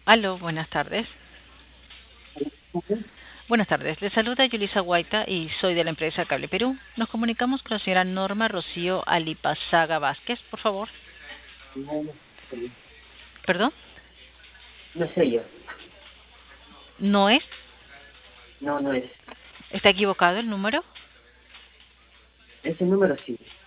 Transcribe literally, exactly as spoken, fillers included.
Aló, buenas tardes. Buenas tardes, le saluda Yulisa Guaita y soy de la empresa Cable Perú. Nos comunicamos con la señora Norma Rocío Alipazaga Vázquez, por favor. No, no soy ¿Perdón? no soy yo. ¿No es? No, no es. ¿Está equivocado el número? Ese número sí.